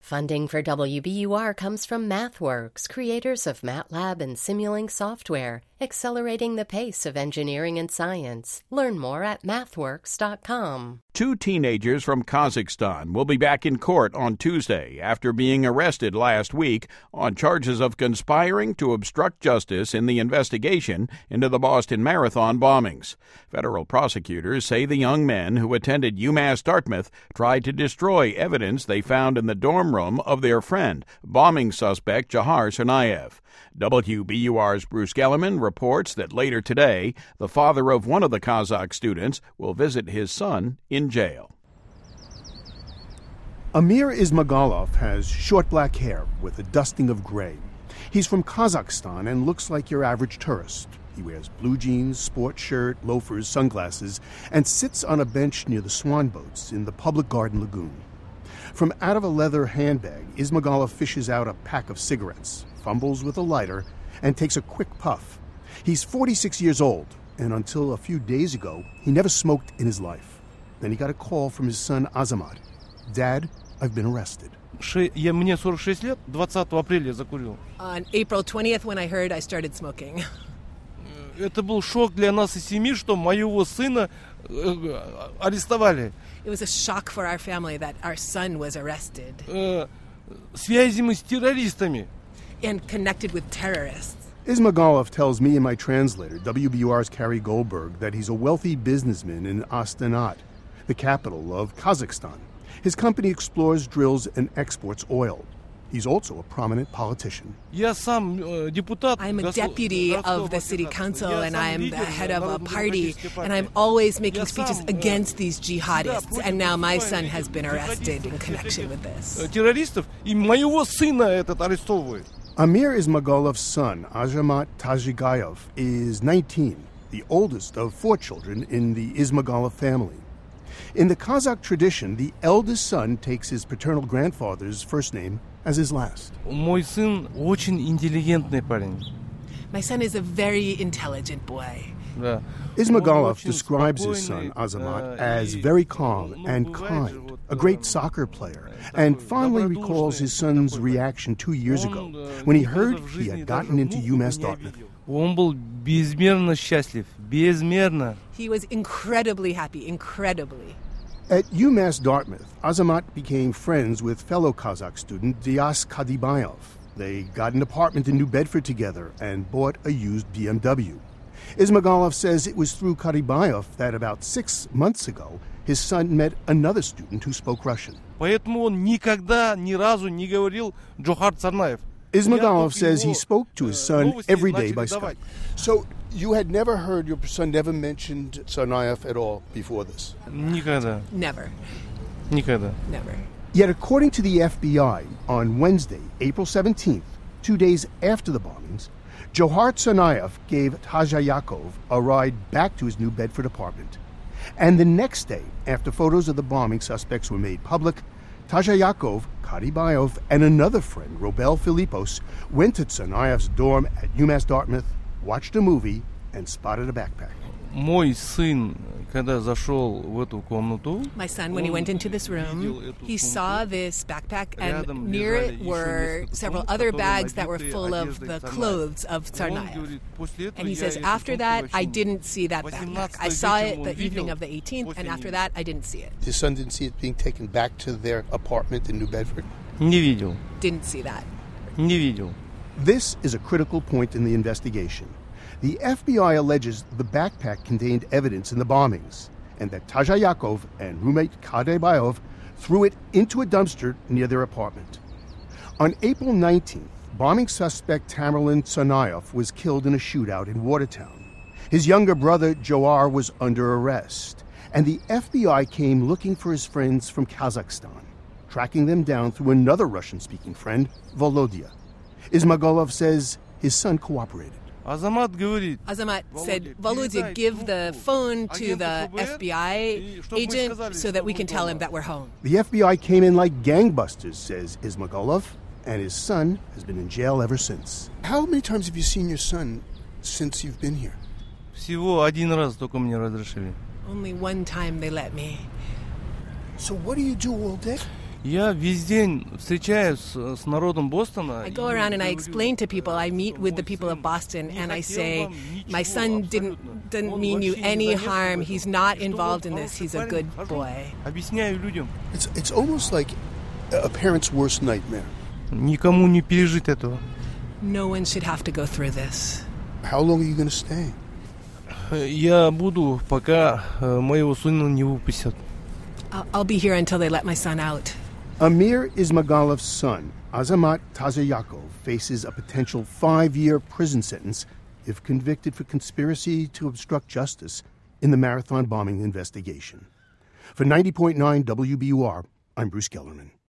Funding for WBUR comes from MathWorks, creators of MATLAB and Simulink software, accelerating the pace of engineering and science. Learn more at mathworks.com. 2 teenagers from Kazakhstan will be back in court on Tuesday after being arrested last week on charges of conspiring to obstruct justice in the investigation into the Boston Marathon bombings. Federal prosecutors say the young men who attended UMass Dartmouth tried to destroy evidence they found in the dorm room of their friend, bombing suspect Jahar Tsarnaev. WBUR's Bruce Gellerman reports that later today, the father of one of the Kazakh students will visit his son in jail. Amir Ismagulov has short black hair with a dusting of gray. He's from Kazakhstan and looks like your average tourist. He wears blue jeans, sports shirt, loafers, sunglasses, and sits on a bench near the swan boats in the Public Garden Lagoon. From out of a leather handbag, Ismagulov fishes out a pack of cigarettes, fumbles with a lighter, and takes a quick puff. He's 46 years old, and until a few days ago, he never smoked in his life. Then he got a call from his son Azamat. Dad, I've been arrested. Мне 46 лет, 20 апреля закурил. On April 20th, when I heard, I started smoking. Это был шок для нас и семьи, что моего сына арестовали. It was a shock for our family that our son was arrested. Связи мы с террористами. And connected with terrorists. Ismagulov tells me and my translator, WBUR's Carrie Goldberg, that he's a wealthy businessman in Astana, the capital of Kazakhstan. His company explores, drills, and exports oil. He's also a prominent politician. Я сам депутат. I'm a deputy of the city council, and I am the head of a party, and I'm always making speeches against these jihadists, and now my son has been arrested in connection with this. Террористов, и моего сына этот арестовывают. Amir Ismagulov's son, Azamat Tajigayov, is 19, the oldest of 4 children in the Ismagulov family. In the Kazakh tradition, the eldest son takes his paternal grandfather's first name as his last. Мой сын очень интеллигентный парень. My son is a very intelligent boy. Да. Ismagulov describes his son, Azamat, as very calm and kind, a great soccer player, and fondly recalls his son's reaction 2 years ago when he heard he had gotten into UMass Dartmouth. Он был безмерно счастлив, безмерно. He was incredibly happy, incredibly. At UMass Dartmouth, Azamat became friends with fellow Kazakh student Dias Kadibayov. They got an apartment in New Bedford together and bought a used BMW. Ismagulov says it was through Kadibayov that about 6 months ago, his son met another student who spoke Russian. Поэтому он никогда, ни разу не говорил Джохар Царнаев. Ismagulov says he spoke to his son every day by Skype. So you had never heard, your son never mentioned Tsarnaev at all before this? Никогда. Never. Никогда. Never. Yet according to the FBI, on Wednesday, April 17th, 2 days after the bombings, Johar Tsarnaev gave Taja Yakov a ride back to his New Bedford apartment. And the next day, after photos of the bombing suspects were made public, Taja Yakov, Kadibayov, and another friend, Robel Philippos, went to Tsarnaev's dorm at UMass Dartmouth, watched a movie, and spotted a backpack. Мой сын, когда зашел в эту комнату, my son, when he went into this room, he saw this backpack, and near it were several other bags that were full of the clothes of Tsarnaev. And he says, after that, I didn't see that backpack. I saw it the evening of the 18th, and after that, I didn't see it. His son didn't see it being taken back to their apartment in New Bedford? Не видел. Didn't see that. Не видел. This is a critical point in the investigation. The FBI alleges the backpack contained evidence in the bombings, and that Taja Yakov and roommate Kadibayov threw it into a dumpster near their apartment. On April 19th, bombing suspect Tamerlan Tsarnaev was killed in a shootout in Watertown. His younger brother, Johar, was under arrest, and the FBI came looking for his friends from Kazakhstan, tracking them down through another Russian-speaking friend, Volodya. Ismagulov says his son cooperated. Azamat говорит. Azamat said, Volodya, give the phone to the FBI agent so that we can tell him that we're home. The FBI came in like gangbusters, says Ismagulov, and his son has been in jail ever since. How many times have you seen your son since you've been here? Всего один раз только мне разрешили. Only one time they let me. So what do you do all day? Я весь день встречаюсь с народом Бостона. I go around and I explain to people, I meet with the people of Boston, and I say, my son didn't mean you any harm. He's not involved in this. He's a good boy. Объясняю людям. It's almost like a parent's worst nightmare. Никому не пережить этого. No one should have to go through this. How long are you going to stay? Я буду, пока моего сына не выпустят. I'll be here until they let my son out. Amir Ismagalov's son, Azamat Tazayakov, faces a potential 5-year prison sentence if convicted for conspiracy to obstruct justice in the Marathon bombing investigation. For 90.9 WBUR, I'm Bruce Gellerman.